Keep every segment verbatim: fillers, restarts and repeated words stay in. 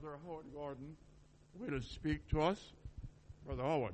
Brother Howard Gordon will speak to us. Brother Howard.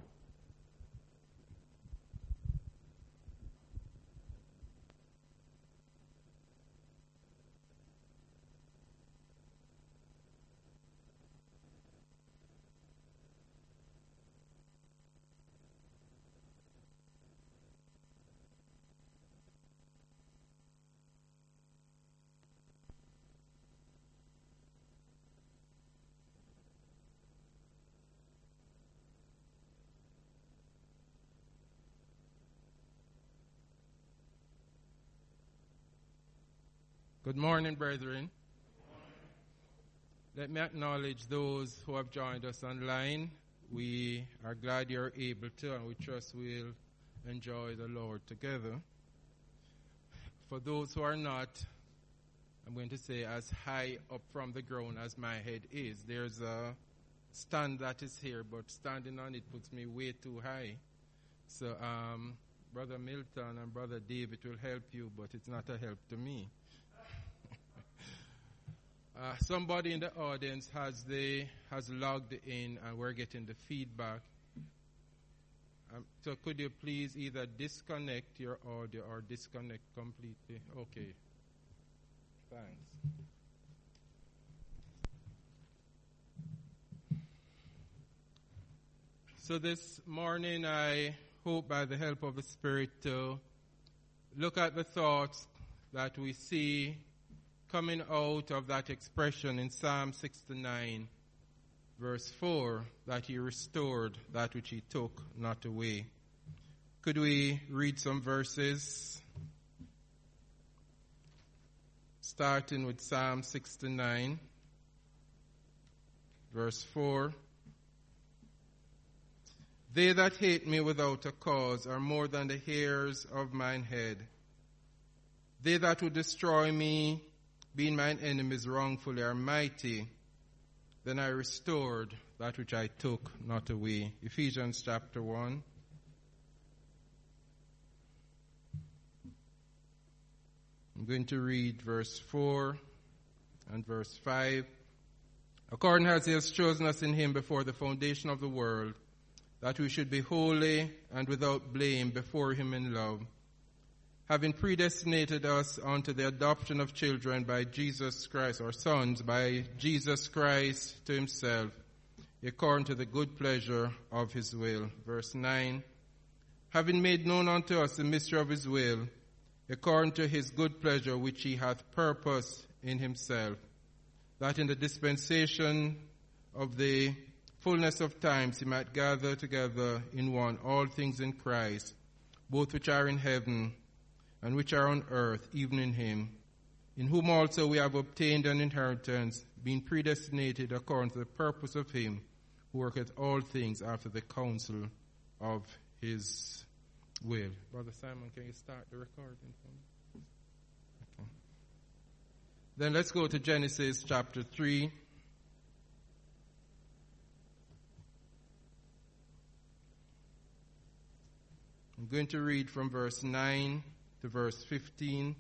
Good morning, brethren. Let me acknowledge those who have joined us online. We are glad you're able to, and we trust we'll enjoy the Lord together. For those who are not, I'm going to say as high up from the ground as my head is. There's a stand that is here, but standing on it puts me way too high. So um, Brother Milton and Brother David will help you, but it's not a help to me. Uh, somebody in the audience has the has logged in, and we're getting the feedback. Um, so could you please either disconnect your audio or disconnect completely? Okay. Thanks. So this morning I hope by the help of the Spirit to look at the thoughts that we see coming out of that expression in Psalm sixty-nine, verse four, that he restored that which he took not away. Could we read some verses? Starting with Psalm sixty-nine, verse four. They that hate me without a cause are more than the hairs of mine head. They that would destroy me, being mine enemies wrongfully, are mighty. Then I restored that which I took not away. Ephesians chapter one. I'm going to read verse four and verse five. According as he has chosen us in him before the foundation of the world, that we should be holy and without blame before him in love, having predestinated us unto the adoption of children by Jesus Christ, or sons, by Jesus Christ to himself, according to the good pleasure of his will. Verse nine, having made known unto us the mystery of his will, according to his good pleasure which he hath purposed in himself, that in the dispensation of the fullness of times he might gather together in one all things in Christ, both which are in heaven and which are on earth, even in him, in whom also we have obtained an inheritance, being predestinated according to the purpose of him who worketh all things after the counsel of his will. Brother Simon, can you start the recording for me? Okay. Then let's go to Genesis chapter three. I'm going to read from verse nine to verse fifteen.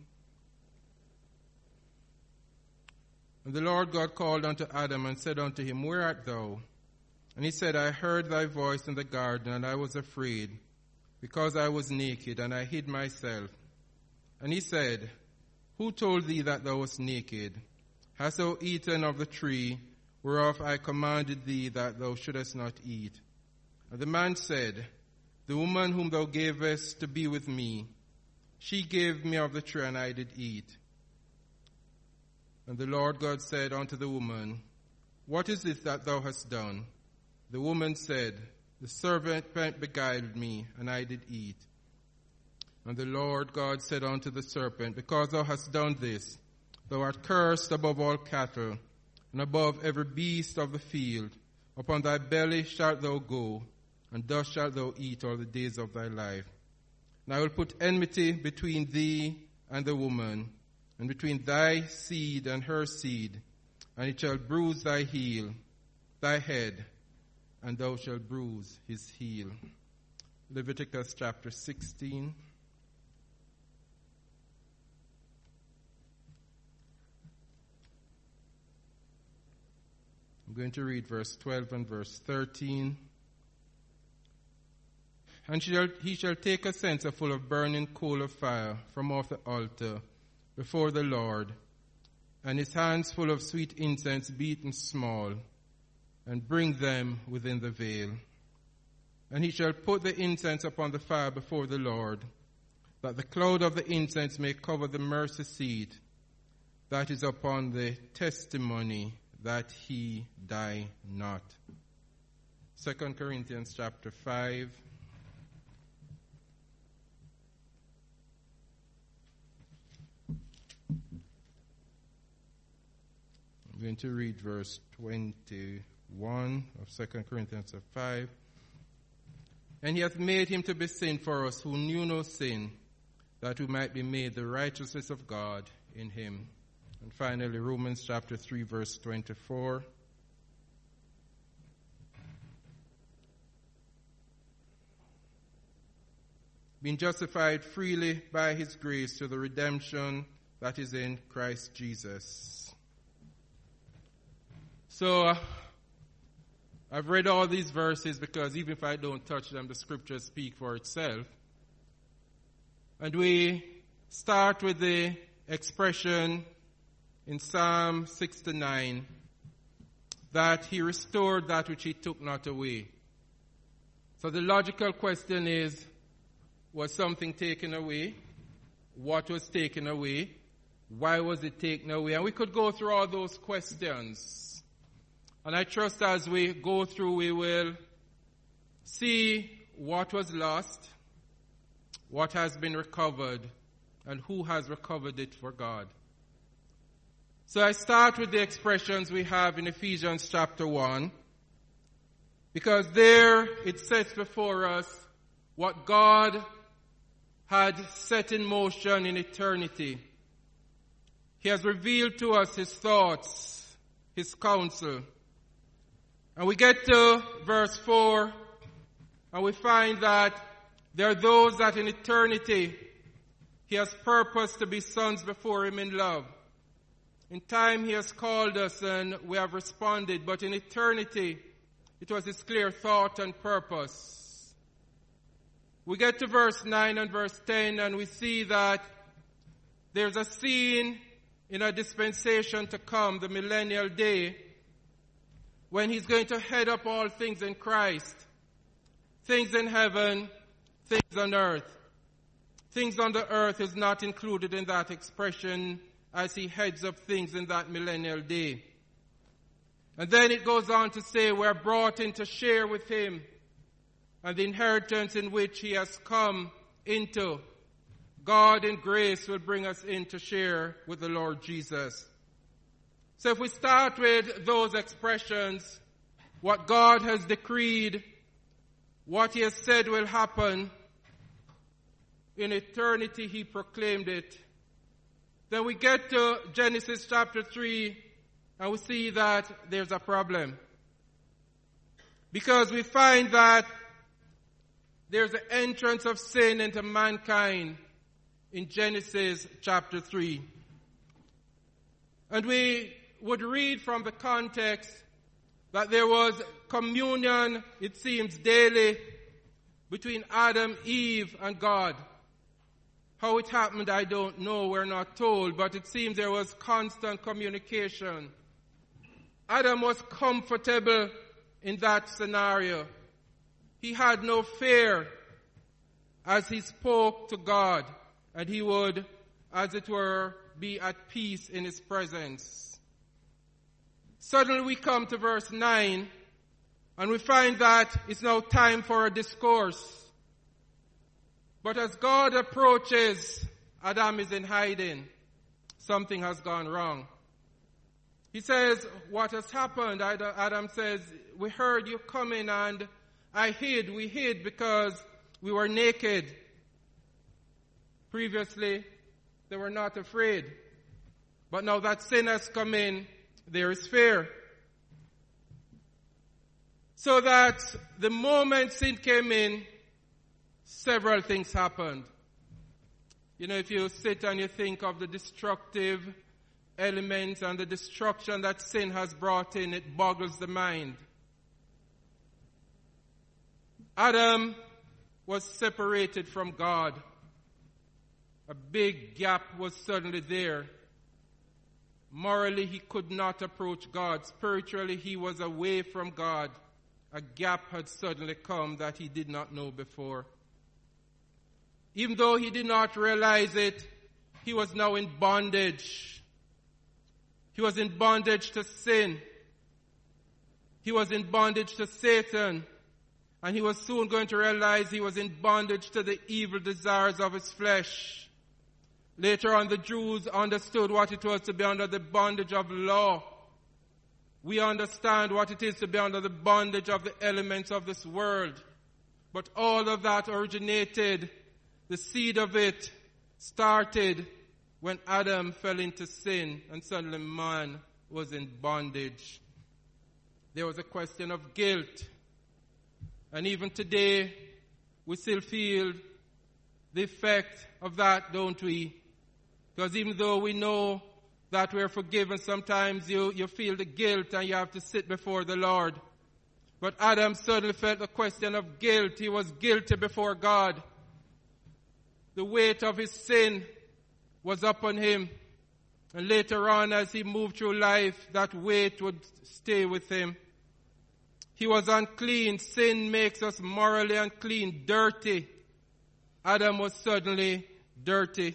And the Lord God called unto Adam and said unto him, Where art thou? And he said, I heard thy voice in the garden, and I was afraid, because I was naked, and I hid myself. And he said, Who told thee that thou wast naked? Hast thou eaten of the tree whereof I commanded thee that thou shouldest not eat? And the man said, The woman whom thou gavest to be with me, she gave me of the tree, and I did eat. And the Lord God said unto the woman, What is it that thou hast done? The woman said, The serpent beguiled me, and I did eat. And the Lord God said unto the serpent, Because thou hast done this, thou art cursed above all cattle, and above every beast of the field. Upon thy belly shalt thou go, and dust shalt thou eat all the days of thy life. And I will put enmity between thee and the woman, and between thy seed and her seed, and it shall bruise thy heel, thy head, and thou shalt bruise his heel. Leviticus chapter sixteen. I'm going to read verse twelve and verse thirteen. And shall, he shall take a censer full of burning coal of fire from off the altar before the Lord, and his hands full of sweet incense beaten small, and bring them within the veil. And he shall put the incense upon the fire before the Lord, that the cloud of the incense may cover the mercy seat that is upon the testimony, that he die not. Second Corinthians chapter five. I'm going to read verse twenty-one of Second Corinthians five. And he hath made him to be sin for us who knew no sin, that we might be made the righteousness of God in him. And finally, Romans chapter three, verse twenty-four. Being justified freely by his grace to the redemption that is in Christ Jesus. So, uh, I've read all these verses because even if I don't touch them, the scriptures speak for itself. And we start with the expression in Psalm sixty-nine that he restored that which he took not away. So the logical question is, was something taken away? What was taken away? Why was it taken away? And we could go through all those questions. And I trust as we go through, we will see what was lost, what has been recovered, and who has recovered it for God. So I start with the expressions we have in Ephesians chapter one, because there it sets before us what God had set in motion in eternity. He has revealed to us his thoughts, his counsel. And we get to verse four, and we find that there are those that in eternity he has purposed to be sons before him in love. In time he has called us and we have responded, but in eternity it was his clear thought and purpose. We get to verse nine and verse ten, and we see that there's a scene in a dispensation to come, the millennial day, when he's going to head up all things in Christ. Things in heaven, things on earth. Things on the earth is not included in that expression as he heads up things in that millennial day. And then it goes on to say we're brought in to share with him and the inheritance in which he has come into. God in grace will bring us in to share with the Lord Jesus. So if we start with those expressions, what God has decreed, what he has said will happen, in eternity he proclaimed it. Then we get to Genesis chapter three, and we see that there's a problem. Because we find that there's an entrance of sin into mankind in Genesis chapter three. And we would read from the context that there was communion, it seems, daily between Adam, Eve, and God. How it happened, I don't know, we're not told, but it seems there was constant communication. Adam was comfortable in that scenario. He had no fear as he spoke to God, and he would, as it were, be at peace in his presence. Suddenly we come to verse nine, and we find that it's now time for a discourse. But as God approaches, Adam is in hiding. Something has gone wrong. He says, what has happened? Adam says, we heard you coming and I hid. We hid because we were naked. Previously, they were not afraid. But now that sin has come in, there is fear. So that the moment sin came in, several things happened. You know, if you sit and you think of the destructive elements and the destruction that sin has brought in, it boggles the mind. Adam was separated from God. A big gap was suddenly there. Morally, he could not approach God. Spiritually, he was away from God. A gap had suddenly come that he did not know before. Even though he did not realize it, he was now in bondage. He was in bondage to sin. He was in bondage to Satan. And he was soon going to realize he was in bondage to the evil desires of his flesh. Later on, the Jews understood what it was to be under the bondage of law. We understand what it is to be under the bondage of the elements of this world. But all of that originated, the seed of it started when Adam fell into sin and suddenly man was in bondage. There was a question of guilt. And even today, we still feel the effect of that, don't we? Because even though we know that we're forgiven, sometimes you, you feel the guilt and you have to sit before the Lord. But Adam suddenly felt the question of guilt. He was guilty before God. The weight of his sin was upon him. And later on, as he moved through life, that weight would stay with him. He was unclean. Sin makes us morally unclean, dirty. Adam was suddenly dirty.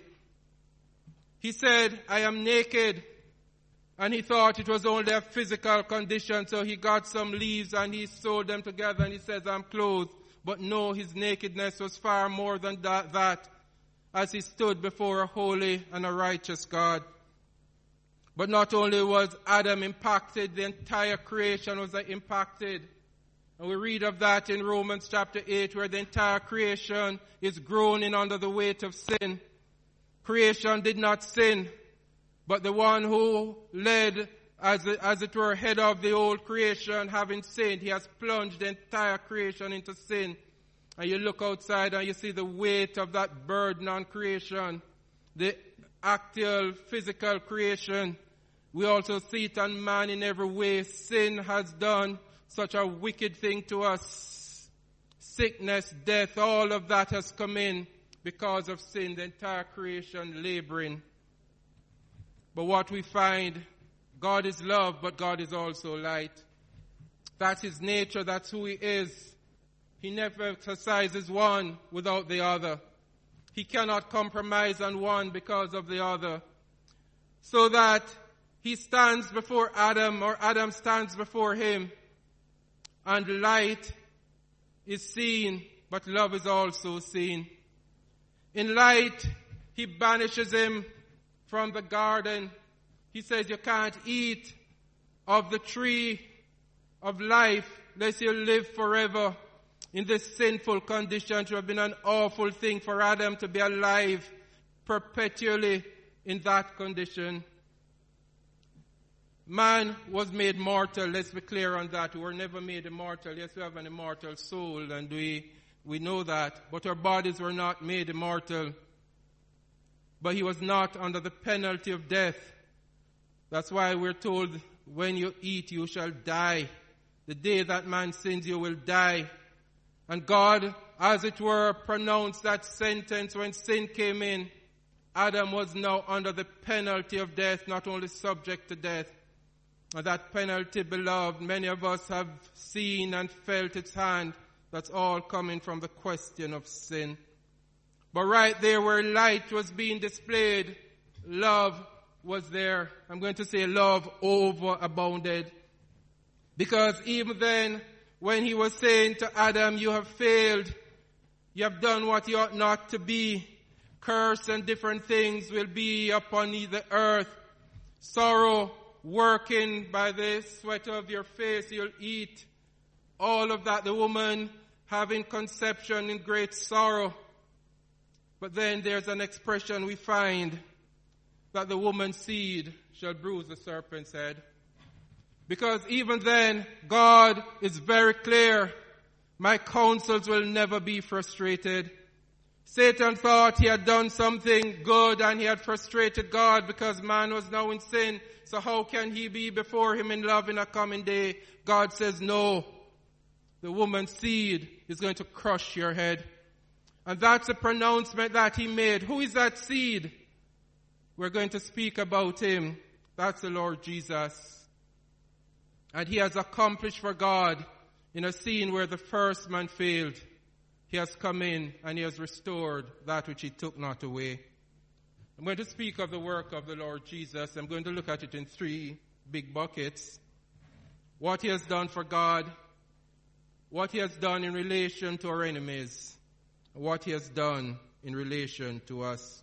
He said, I am naked. And he thought it was only a physical condition, so he got some leaves and he sewed them together and he says, I'm clothed. But no, his nakedness was far more than that, that as he stood before a holy and a righteous God. But not only was Adam impacted, the entire creation was impacted. And we read of that in Romans chapter eight, where the entire creation is groaning under the weight of sin. Creation did not sin, but the one who led, as, as it were, head of the old creation, having sinned, he has plunged the entire creation into sin. And you look outside and you see the weight of that burden on creation, the actual physical creation. We also see it on man in every way. Sin has done such a wicked thing to us. Sickness, death, all of that has come in because of sin, the entire creation laboring. But what we find, God is love, but God is also light. That's his nature, that's who he is. He never exercises one without the other. He cannot compromise on one because of the other. So that he stands before Adam, or Adam stands before him, and light is seen, but love is also seen. In light, he banishes him from the garden. He says, you can't eat of the tree of life lest you live forever. In this sinful condition, it would have been an awful thing for Adam to be alive perpetually in that condition. Man was made mortal. Let's be clear on that. We were never made immortal. Yes, we have an immortal soul, and we we know that. But our bodies were not made immortal. But he was not under the penalty of death. That's why we're told, when you eat, you shall die. The day that man sins, you will die. And God, as it were, pronounced that sentence when sin came in. Adam was now under the penalty of death, not only subject to death. And that penalty, beloved, many of us have seen and felt its hand. That's all coming from the question of sin. But right there where light was being displayed, love was there. I'm going to say love overabounded. Because even then, when he was saying to Adam, you have failed, you have done what you ought not to be, curse and different things will be upon the earth, sorrow, working by the sweat of your face, you'll eat. All of that, the woman having conception in great sorrow. But then there's an expression we find, that the woman's seed shall bruise the serpent's head. Because even then, God is very clear. My counsels will never be frustrated. Satan thought he had done something good and he had frustrated God because man was now in sin. So how can he be before him in love in a coming day? God says, no. The woman's seed is going to crush your head. And that's a pronouncement that he made. Who is that seed? We're going to speak about him. That's the Lord Jesus. And he has accomplished for God in a scene where the first man failed. He has come in and he has restored that which he took not away. I'm going to speak of the work of the Lord Jesus. I'm going to look at it in three big buckets. What he has done for God, what he has done in relation to our enemies, what he has done in relation to us.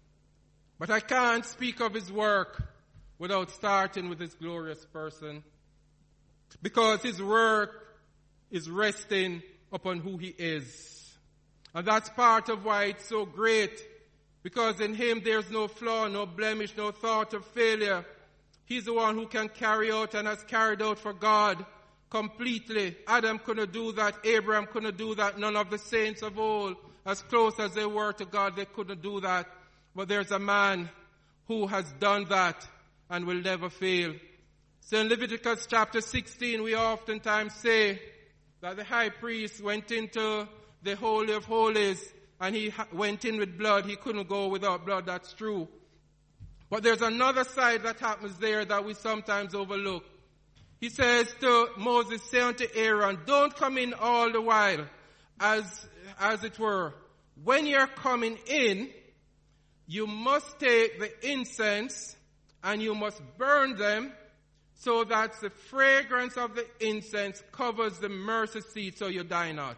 But I can't speak of his work without starting with his glorious person, because his work is resting upon who he is. And that's part of why it's so great, because in him there's no flaw, no blemish, no thought of failure. He's the one who can carry out and has carried out for God completely. Adam couldn't do that. Abraham couldn't do that. None of the saints of old, as close as they were to God, they couldn't do that. But there's a man who has done that and will never fail. So in Leviticus chapter sixteen, we oftentimes say that the high priest went into the Holy of Holies and he went in with blood. He couldn't go without blood. That's true. But there's another side that happens there that we sometimes overlook. He says to Moses, say unto Aaron, don't come in all the while, as, as it were. When you're coming in, you must take the incense and you must burn them so that the fragrance of the incense covers the mercy seat so you die not.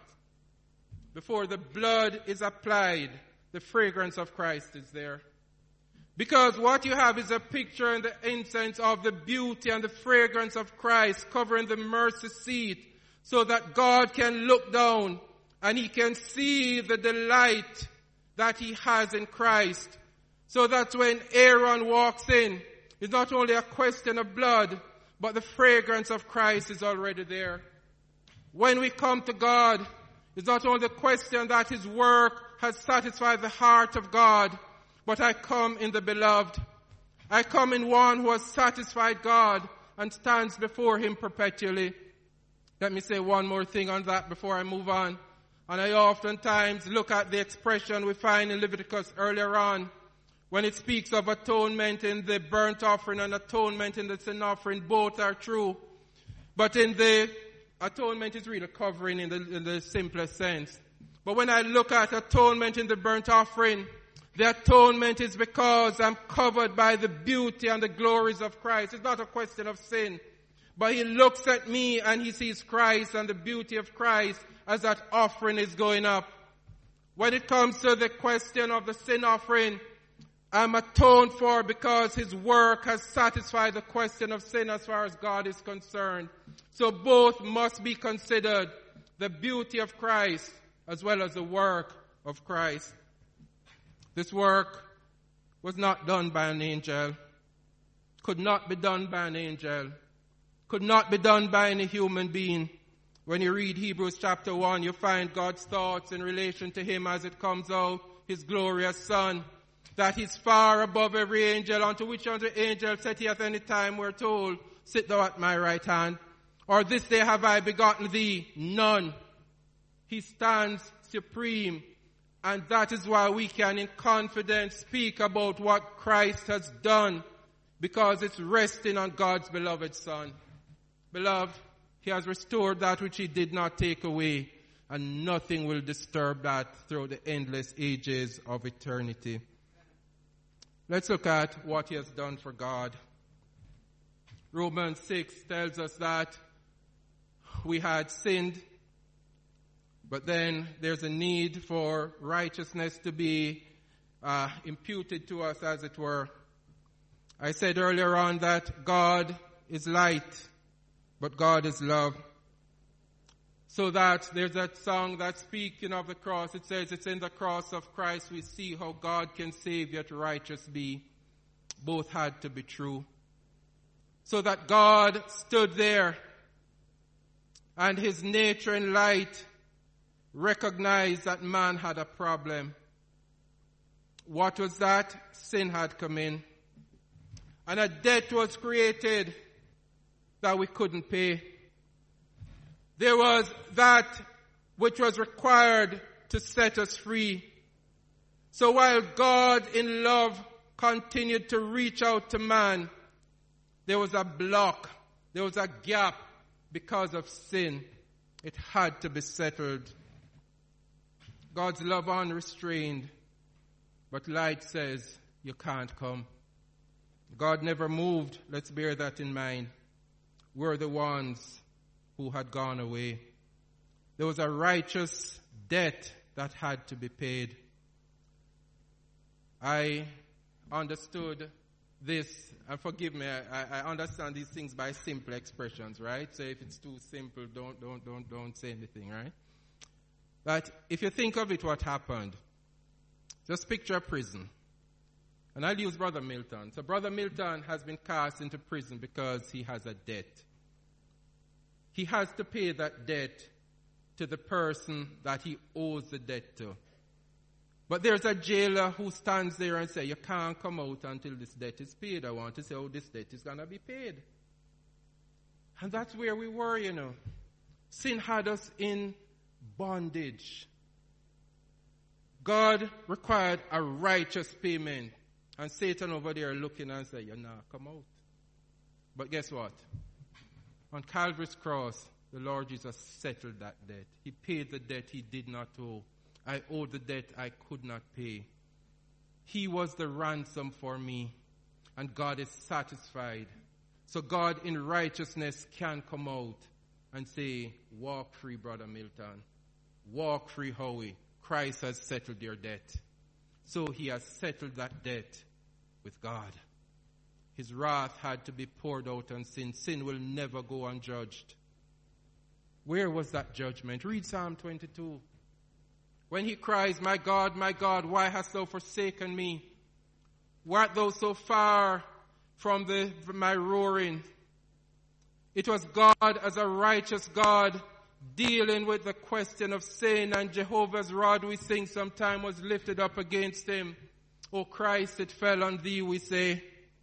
Before the blood is applied, the fragrance of Christ is there. Because what you have is a picture in the incense of the beauty and the fragrance of Christ covering the mercy seat so that God can look down and he can see the delight that he has in Christ. So that when Aaron walks in, it's not only a question of blood, but the fragrance of Christ is already there. When we come to God, it's not only the question that his work has satisfied the heart of God, but I come in the beloved. I come in one who has satisfied God and stands before him perpetually. Let me say one more thing on that before I move on. And I oftentimes look at the expression we find in Leviticus earlier on, when it speaks of atonement in the burnt offering and atonement in the sin offering. Both are true. But in the atonement is really covering in the, in the simplest sense. But when I look at atonement in the burnt offering, the atonement is because I'm covered by the beauty and the glories of Christ. It's not a question of sin. But he looks at me and he sees Christ and the beauty of Christ as that offering is going up. When it comes to the question of the sin offering, I'm atoned for because his work has satisfied the question of sin as far as God is concerned. So both must be considered, the beauty of Christ as well as the work of Christ. This work was not done by an angel, could not be done by an angel, could not be done by any human being. When you read Hebrews chapter one, you find God's thoughts in relation to him as it comes out, his glorious Son, that he's far above every angel, unto which unto angel said he at any time, we're told, sit thou at my right hand. Or this day have I begotten thee? None. He stands supreme. And that is why we can in confidence speak about what Christ has done, because it's resting on God's beloved Son. Beloved, he has restored that which he did not take away, and nothing will disturb that through the endless ages of eternity. Let's look at what he has done for God. Romans six tells us that we had sinned, but then there's a need for righteousness to be uh, imputed to us, as it were. I said earlier on that God is light, but God is love. So that there's that song that's speaking of the cross. It says it's in the cross of Christ we see how God can save yet righteous be. Both had to be true. So that God stood there and his nature in light recognized that man had a problem. What was that? Sin had come in. And a debt was created that we couldn't pay. There was that which was required to set us free. So while God in love continued to reach out to man, there was a block, there was a gap because of sin. It had to be settled. God's love unrestrained, but light says you can't come. God never moved. Let's bear that in mind. We're the ones who had gone away. There was a righteous debt that had to be paid. I understood this, and forgive me, I, I understand these things by simple expressions, right? So if it's too simple, don't, don't, don't, don't say anything, right? But if you think of it, what happened, just picture a prison. And I'll use Brother Milton. So Brother Milton has been cast into prison because he has a debt. He has to pay that debt to the person that he owes the debt to. But there's a jailer who stands there and says, you can't come out until this debt is paid. I want to say, oh, this debt is going to be paid. And that's where we were, you know. Sin had us in bondage. God required a righteous payment. And Satan over there looking and saying, you're not come out. But guess what? On Calvary's cross, the Lord Jesus settled that debt. He paid the debt he did not owe. I owed the debt I could not pay. He was the ransom for me. And God is satisfied. So God in righteousness can come out and say, walk free, Brother Milton. Walk free, Howie. Christ has settled your debt. So he has settled that debt with God. His wrath had to be poured out on sin. Sin will never go unjudged. Where was that judgment? Read Psalm twenty-two. When he cries, my God, my God, why hast thou forsaken me? Why art thou so far from the from my roaring? It was God as a righteous God dealing with the question of sin, and Jehovah's rod, we sing sometime, was lifted up against him. O Christ, it fell on thee, we say.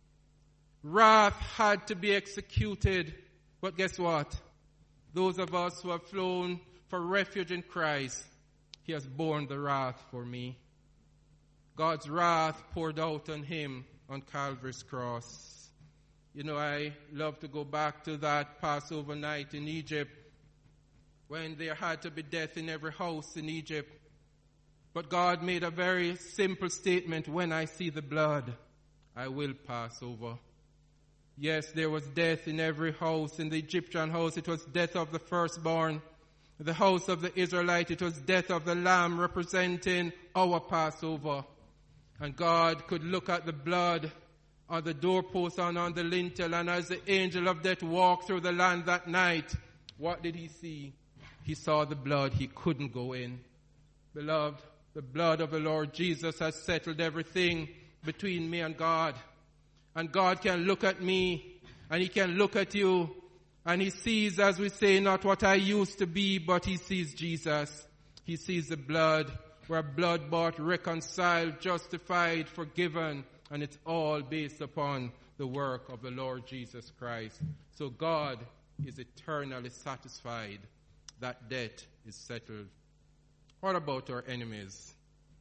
Wrath had to be executed. But guess what? Those of us who have flown for refuge in Christ, he has borne the wrath for me. God's wrath poured out on him on Calvary's cross. You know, I love to go back to that Passover night in Egypt when there had to be death in every house in Egypt. But God made a very simple statement: when I see the blood, I will pass over. Yes, there was death in every house. In the Egyptian house, it was death of the firstborn. In the house of the Israelite, it was death of the lamb, representing our Passover. And God could look at the blood on the doorpost and on the lintel, and as the angel of death walked through the land that night, what did he see? He saw the blood. He couldn't go in. Beloved, the blood of the Lord Jesus has settled everything between me and God. And God can look at me, and he can look at you, and he sees, as we say, not what I used to be, but he sees Jesus. He sees the blood. We're blood bought, reconciled, justified, forgiven, and it's all based upon the work of the Lord Jesus Christ. So God is eternally satisfied. That debt is settled. What about our enemies?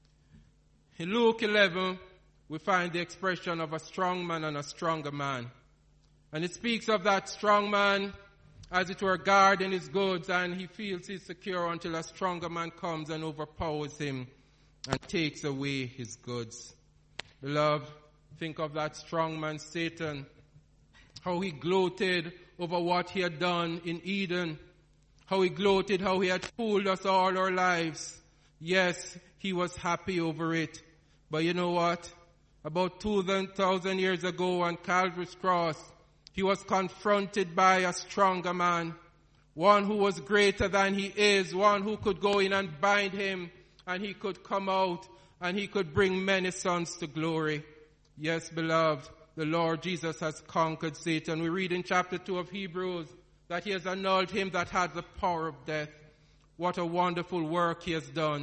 In Luke eleven, we find the expression of a strong man and a stronger man. And it speaks of that strong man as it were guarding his goods, and he feels he's secure until a stronger man comes and overpowers him and takes away his goods. Beloved, think of that strong man, Satan, how he gloated over what he had done in Eden, how he gloated, how he had fooled us all our lives. Yes, he was happy over it. But you know what? About two thousand years ago on Calvary's cross, he was confronted by a stronger man, one who was greater than he is, one who could go in and bind him, and he could come out, and he could bring many sons to glory. Yes, beloved, the Lord Jesus has conquered Satan. We read in chapter two of Hebrews that he has annulled him that had the power of death. What a wonderful work he has done.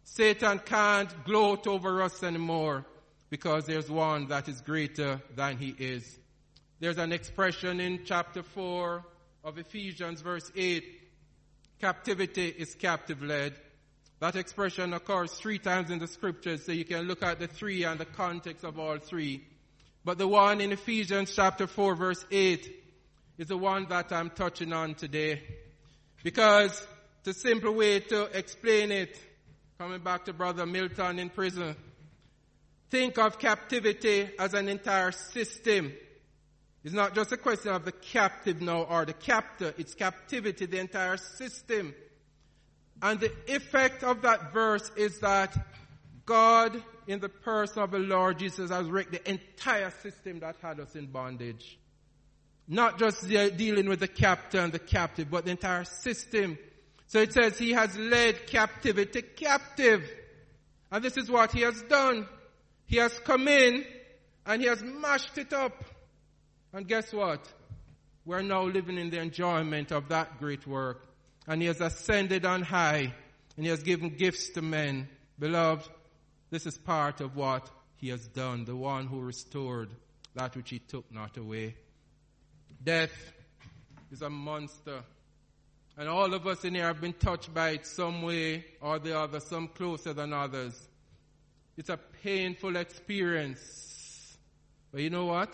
Satan can't gloat over us anymore because there's one that is greater than he is. There's an expression in chapter four of Ephesians verse eight. Captivity is captive-led. That expression occurs three times in the scriptures, so you can look at the three and the context of all three. But the one in Ephesians chapter four verse eight is the one that I'm touching on today. Because the simple way to explain it, coming back to Brother Milton in prison, think of captivity as an entire system. It's not just a question of the captive now or the captor. It's captivity, the entire system. And the effect of that verse is that God, in the person of the Lord Jesus, has wrecked the entire system that had us in bondage. Not just dealing with the captor and the captive, but the entire system. So it says he has led captivity captive. And this is what he has done. He has come in and he has mashed it up. And guess what? We're now living in the enjoyment of that great work. And he has ascended on high. And he has given gifts to men. Beloved, this is part of what he has done. The one who restored that which he took not away. Death is a monster. And all of us in here have been touched by it some way or the other, some closer than others. It's a painful experience. But you know what?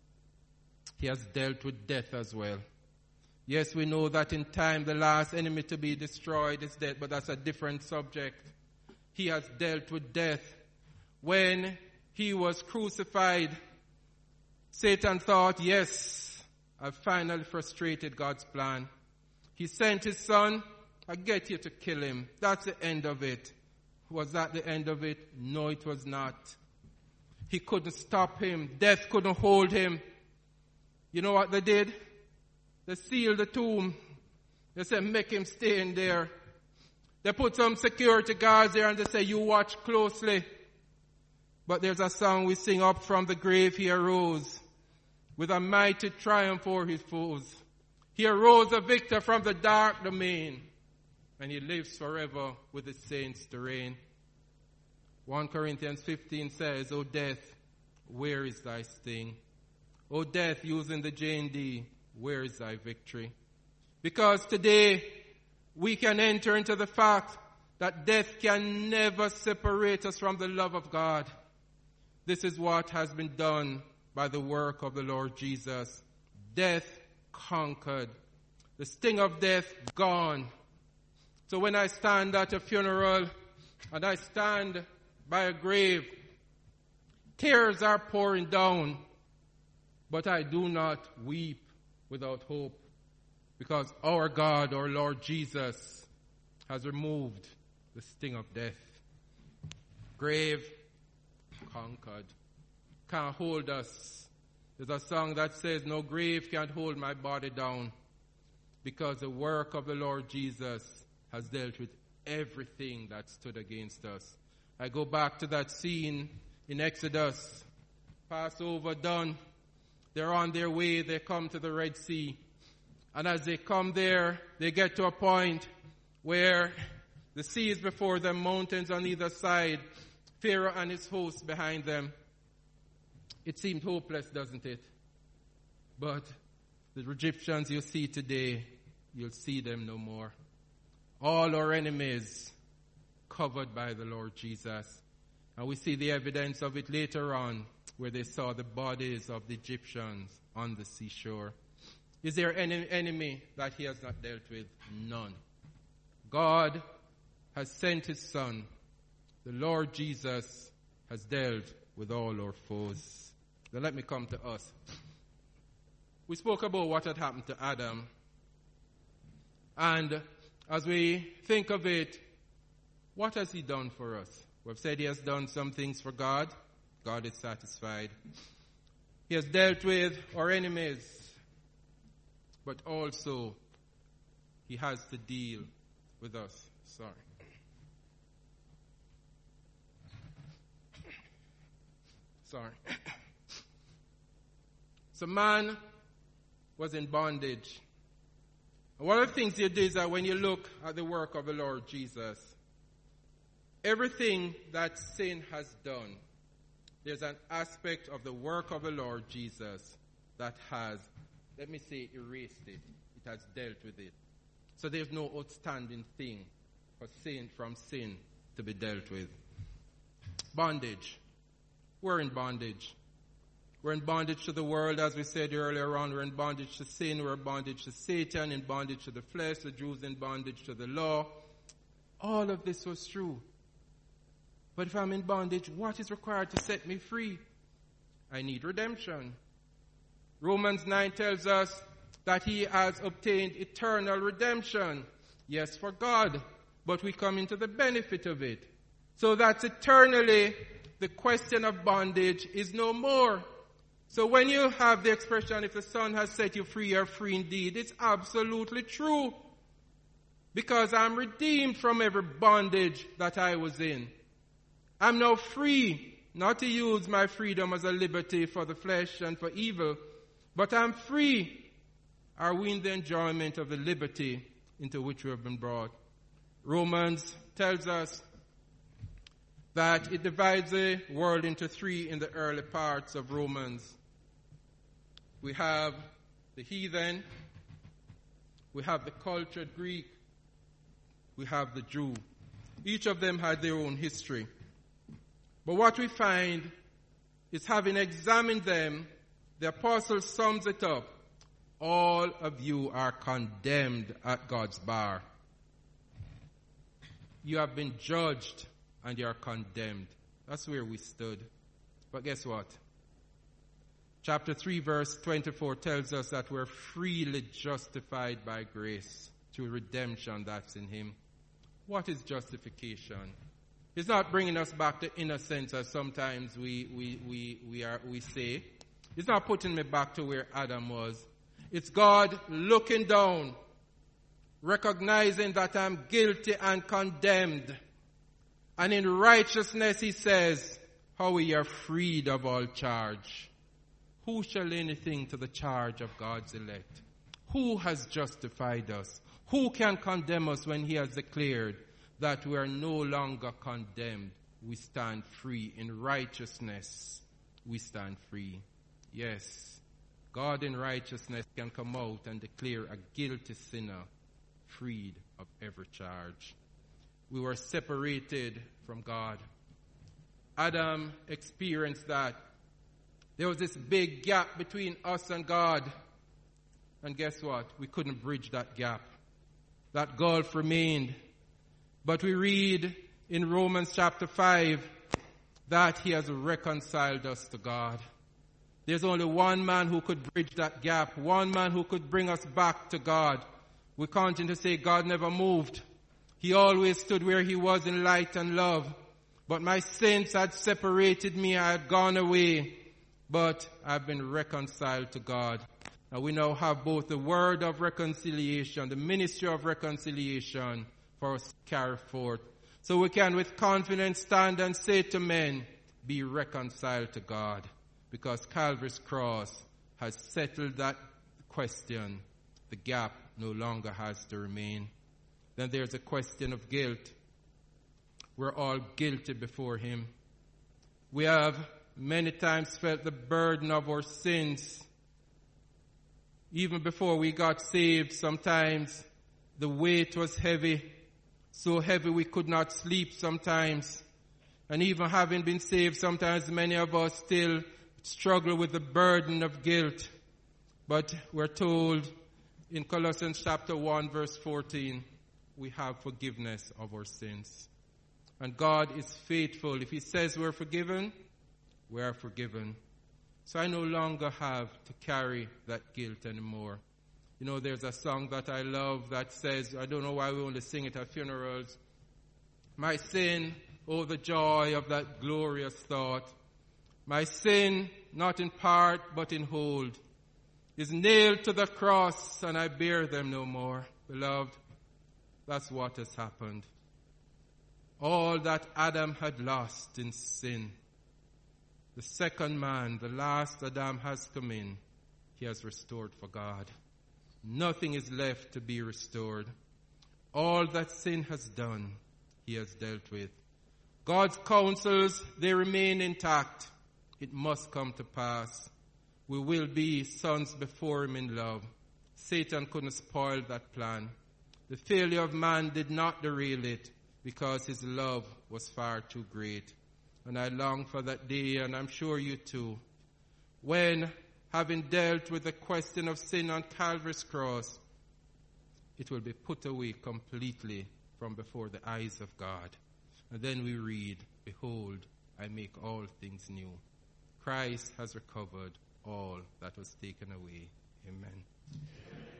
He has dealt with death as well. Yes, we know that in time the last enemy to be destroyed is death, but that's a different subject. He has dealt with death. When he was crucified, Satan thought, yes, I've finally frustrated God's plan. He sent his son, I get you to kill him. That's the end of it. Was that the end of it? No, it was not. He couldn't stop him. Death couldn't hold him. You know what they did? They sealed the tomb. They said, make him stay in there. They put some security guards there and they say, you watch closely. But there's a song we sing, up from the grave he arose, with a mighty triumph o'er his foes. He arose a victor from the dark domain, and he lives forever with the saints to reign. First Corinthians fifteen says, O death, where is thy sting? O death, using the J and D, where is thy victory? Because today we can enter into the fact that death can never separate us from the love of God. This is what has been done by the work of the Lord Jesus. Death conquered. The sting of death gone. So when I stand at a funeral and I stand by a grave, tears are pouring down, but I do not weep without hope, because our God, our Lord Jesus, has removed the sting of death. Grave conquered. Can't hold us. There's a song that says, no grave can't hold my body down, because the work of the Lord Jesus has dealt with everything that stood against us. I go back to that scene in Exodus. Passover done. They're on their way. They come to the Red Sea. And as they come there, they get to a point where the sea is before them, mountains on either side, Pharaoh and his hosts behind them. It seemed hopeless, doesn't it? But the Egyptians you see today, you'll see them no more. All our enemies covered by the Lord Jesus. And we see the evidence of it later on, where they saw the bodies of the Egyptians on the seashore. Is there any enemy that he has not dealt with? None. God has sent his Son. The Lord Jesus has dealt with all our foes. Now let me come to us. We spoke about what had happened to Adam. And as we think of it, what has he done for us? We've said he has done some things for God. God is satisfied. He has dealt with our enemies. But also, he has to deal with us. Sorry. Sorry. So man was in bondage. And one of the things you do is that when you look at the work of the Lord Jesus, everything that sin has done, there's an aspect of the work of the Lord Jesus that has, let me say, erased it. It has dealt with it. So there's no outstanding thing for sin from sin to be dealt with. Bondage. We're in bondage. We're in bondage to the world, as we said earlier on. We're in bondage to sin. We're in bondage to Satan, in bondage to the flesh. The Jews in bondage to the law. All of this was true. But if I'm in bondage, what is required to set me free? I need redemption. Romans nine tells us that he has obtained eternal redemption. Yes, for God. But we come into the benefit of it. So that eternally the question of bondage is no more. So when you have the expression, if the Son has set you free, you're free indeed, it's absolutely true. Because I'm redeemed from every bondage that I was in. I'm now free, not to use my freedom as a liberty for the flesh and for evil, but I'm free. Are we in the enjoyment of the liberty into which we have been brought? Romans tells us that it divides the world into three in the early parts of Romans. We have the heathen, we have the cultured Greek, we have the Jew. Each of them had their own history. But what we find is, having examined them, the apostle sums it up. All of you are condemned at God's bar. You have been judged and you are condemned. That's where we stood. But guess what? Chapter three verse twenty-four tells us that we're freely justified by grace through redemption that's in him. What is justification? It's not bringing us back to innocence, as sometimes we, we, we, we, are, we say. It's not putting me back to where Adam was. It's God looking down, recognizing that I'm guilty and condemned. And in righteousness, he says, how we are freed of all charge. Who shall lay anything to the charge of God's elect? Who has justified us? Who can condemn us when he has declared that we are no longer condemned? We stand free. In righteousness, we stand free. Yes, God in righteousness can come out and declare a guilty sinner freed of every charge. We were separated from God. Adam experienced that. There was this big gap between us and God. And guess what? We couldn't bridge that gap. That gulf remained. But we read in Romans chapter five that he has reconciled us to God. There's only one man who could bridge that gap. One man who could bring us back to God. We continue to say God never moved. He always stood where he was in light and love. But my sins had separated me. I had gone away. But I've been reconciled to God. And we now have both the word of reconciliation, the ministry of reconciliation for us to carry forth. So we can with confidence stand and say to men, be reconciled to God. Because Calvary's cross has settled that question. The gap no longer has to remain. Then there's a question of guilt. We're all guilty before him. We have many times felt the burden of our sins. Even before we got saved, sometimes the weight was heavy. So heavy we could not sleep sometimes. And even having been saved, sometimes many of us still struggle with the burden of guilt. But we're told in Colossians chapter one verse fourteen, we have forgiveness of our sins. And God is faithful. If he says we're forgiven, we are forgiven. So I no longer have to carry that guilt anymore. You know, there's a song that I love that says, I don't know why we only sing it at funerals. My sin, oh the joy of that glorious thought. My sin, not in part but in whole, is nailed to the cross and I bear them no more. Beloved, that's what has happened. All that Adam had lost in sin, the second man, the last Adam has come in, he has restored for God. Nothing is left to be restored. All that sin has done, he has dealt with. God's counsels, they remain intact. It must come to pass. We will be sons before him in love. Satan couldn't spoil that plan. The failure of man did not derail it because his love was far too great. And I long for that day, and I'm sure you too, when, having dealt with the question of sin on Calvary's cross, it will be put away completely from before the eyes of God. And then we read, behold, I make all things new. Christ has recovered all that was taken away. Amen.